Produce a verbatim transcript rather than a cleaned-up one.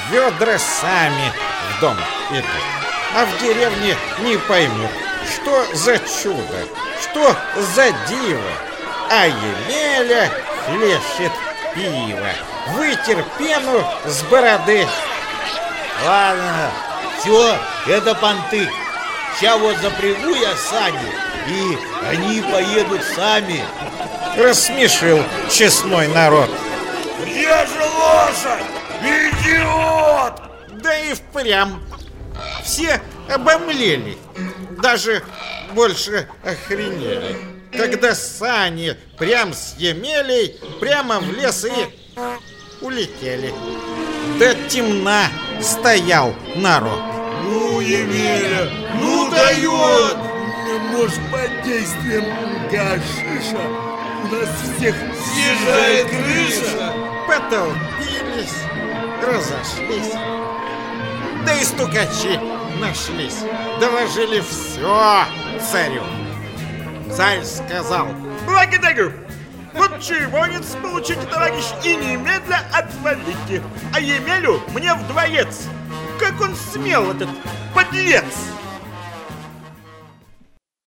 ведра сами в дом идут. А в деревне не поймут, что за чудо, что за диво. А Емеля хлещет пиво, вытер пену с бороды. Ладно, все, это понты. Сейчас вот запрягу я сани, и они поедут сами. Рассмешил честной народ. Где же лошадь? Идиот! Да и впрямь. Все обомлели, даже больше охренели, когда сани прям с Емелей прямо в лес и улетели. До темна стоял народ. Ну, Емеля, ну дает! Может, под действием гашиша у нас всех съезжает крыша? Потолпились, разошлись. Да и стукачи нашлись, доложили все царю. Царь сказал: благодарю. Вот червонец получите, товарищ, и немедля отвалите. А Емелю мне в дворец. Как он смел, этот подлец!